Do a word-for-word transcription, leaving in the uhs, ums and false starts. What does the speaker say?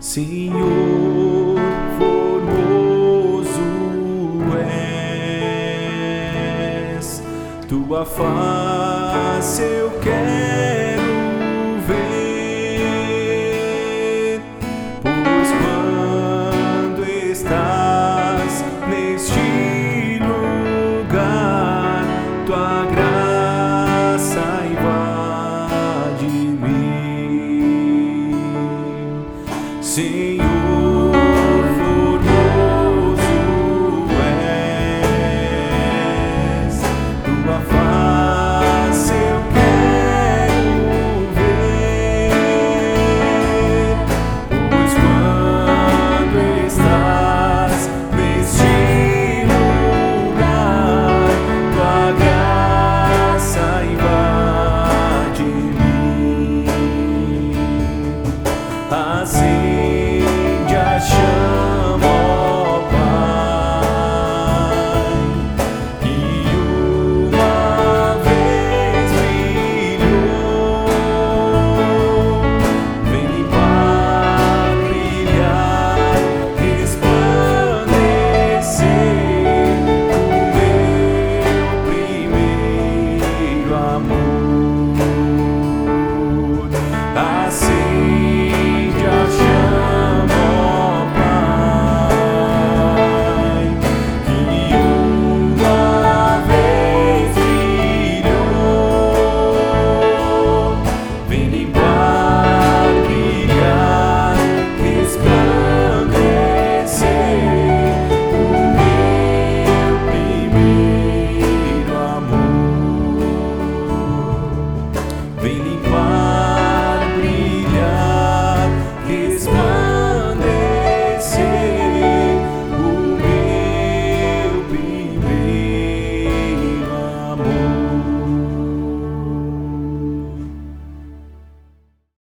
Senhor, formoso és, tua face eu quero ver, pois quando estás neste lugar, tua graça invade-me. Senhor, formoso és, tua face eu quero ver, pois quando estás neste lugar, tua graça invade-me. Assim